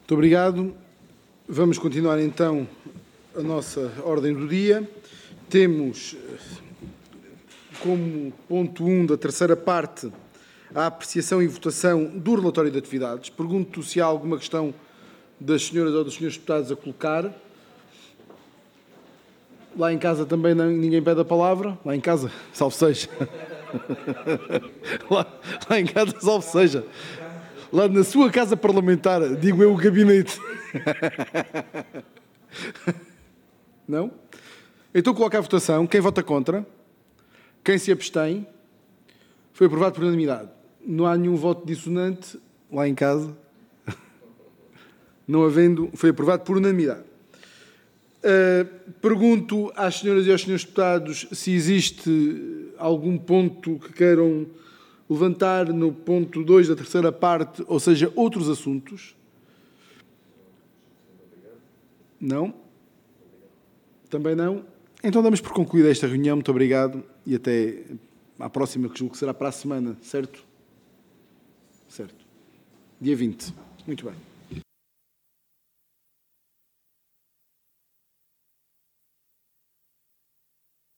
Muito obrigado. Vamos continuar então a nossa ordem do dia. Temos como ponto 1 da terceira parte a apreciação e votação do relatório de atividades. Pergunto se há alguma questão das senhoras ou dos senhores deputados a colocar. Lá em casa também ninguém pede a palavra. Lá em casa, salve seja. Lá em casa, salve seja. Lá na sua casa parlamentar, digo eu, o gabinete. Não? Então coloco à votação. Quem vota contra? Quem se abstém? Foi aprovado por unanimidade. Não há nenhum voto dissonante lá em casa. Não havendo, foi aprovado por unanimidade. Pergunto às senhoras e aos senhores deputados se existe algum ponto que queiram levantar no ponto 2 da terceira parte, ou seja, outros assuntos. Não? Também não? Então damos por concluída esta reunião. Muito obrigado e até à próxima, que julgo que será para a semana, certo? Certo. Dia 20. Muito bem.